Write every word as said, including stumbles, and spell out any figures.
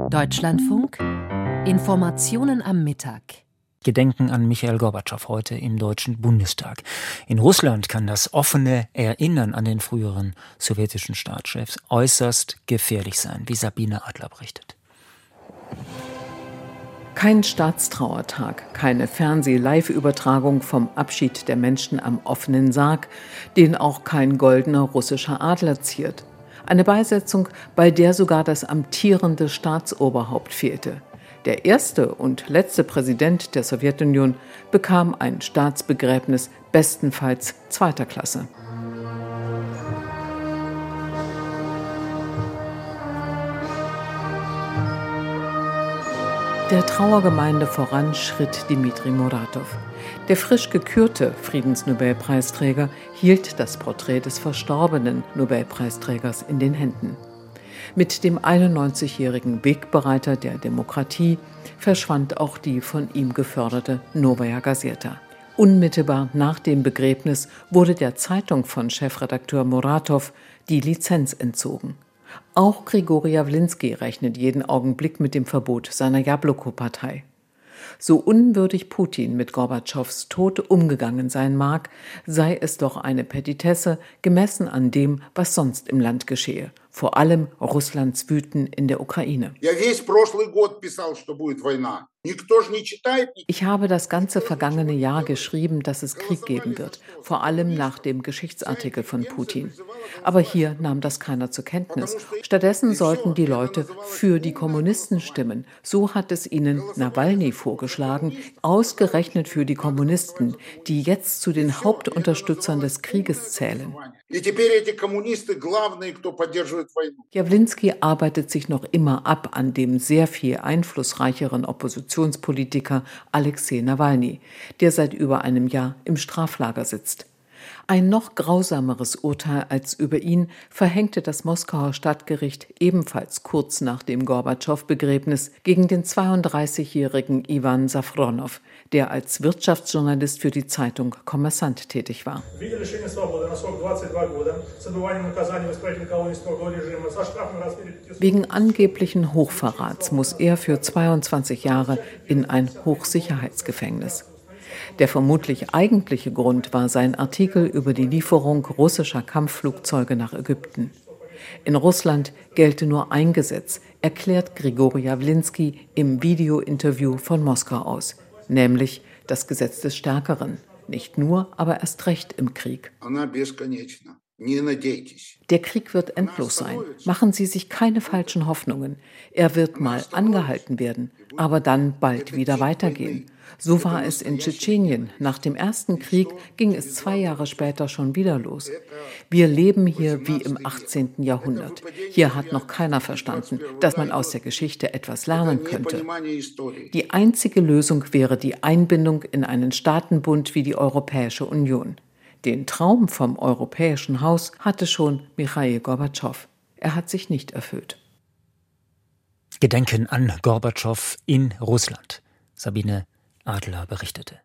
Deutschlandfunk Informationen am Mittag. Gedenken an Michail Gorbatschow heute im Deutschen Bundestag. In Russland kann das offene Erinnern an den früheren sowjetischen Staatschefs äußerst gefährlich sein, wie Sabine Adler berichtet. Kein Staatstrauertag, keine Fernseh-Live-Übertragung vom Abschied der Menschen am offenen Sarg, den auch kein goldener russischer Adler ziert. Eine Beisetzung, bei der sogar das amtierende Staatsoberhaupt fehlte. Der erste und letzte Präsident der Sowjetunion bekam ein Staatsbegräbnis bestenfalls zweiter Klasse. Der Trauergemeinde voran schritt Dmitri Muratow. Der frisch gekürte Friedensnobelpreisträger hielt das Porträt des verstorbenen Nobelpreisträgers in den Händen. Mit dem einundneunzigjährigen Wegbereiter der Demokratie verschwand auch die von ihm geförderte Novaya Gazeta. Unmittelbar nach dem Begräbnis wurde der Zeitung von Chefredakteur Muratow die Lizenz entzogen. Auch Grigori Jawlinski rechnet jeden Augenblick mit dem Verbot seiner Jabloko-Partei. So unwürdig Putin mit Gorbatschows Tod umgegangen sein mag, sei es doch eine Petitesse, gemessen an dem, was sonst im Land geschehe. Vor allem Russlands Wüten in der Ukraine. Ich habe das ganze vergangene Jahr geschrieben, dass es Krieg geben wird, vor allem nach dem Geschichtsartikel von Putin. Aber hier nahm das keiner zur Kenntnis. Stattdessen sollten die Leute für die Kommunisten stimmen. So hat es ihnen Nawalny vorgeschlagen, ausgerechnet für die Kommunisten, die jetzt zu den Hauptunterstützern des Krieges zählen. Jawlinski arbeitet sich noch immer ab an dem sehr viel einflussreicheren Oppositionspolitiker Alexei Nawalny, der seit über einem Jahr im Straflager sitzt. Ein noch grausameres Urteil als über ihn verhängte das Moskauer Stadtgericht ebenfalls kurz nach dem Gorbatschow-Begräbnis gegen den zweiunddreißigjährigen Iwan Safronow, der als Wirtschaftsjournalist für die Zeitung Kommersant tätig war. Wegen angeblichen Hochverrats muss er für zweiundzwanzig Jahre in ein Hochsicherheitsgefängnis. Der vermutlich eigentliche Grund war sein Artikel über die Lieferung russischer Kampfflugzeuge nach Ägypten. In Russland gelte nur ein Gesetz, erklärt Grigori Jawlinski im Videointerview von Moskau aus, nämlich das Gesetz des Stärkeren. Nicht nur, aber erst recht im Krieg. Der Krieg wird endlos sein. Machen Sie sich keine falschen Hoffnungen. Er wird mal angehalten werden, aber dann bald wieder weitergehen. So war es in Tschetschenien. Nach dem ersten Krieg ging es zwei Jahre später schon wieder los. Wir leben hier wie im achtzehnten Jahrhundert. Hier hat noch keiner verstanden, dass man aus der Geschichte etwas lernen könnte. Die einzige Lösung wäre die Einbindung in einen Staatenbund wie die Europäische Union. Den Traum vom Europäischen Haus hatte schon Michail Gorbatschow. Er hat sich nicht erfüllt. Gedenken an Gorbatschow in Russland. Sabine Adler berichtete.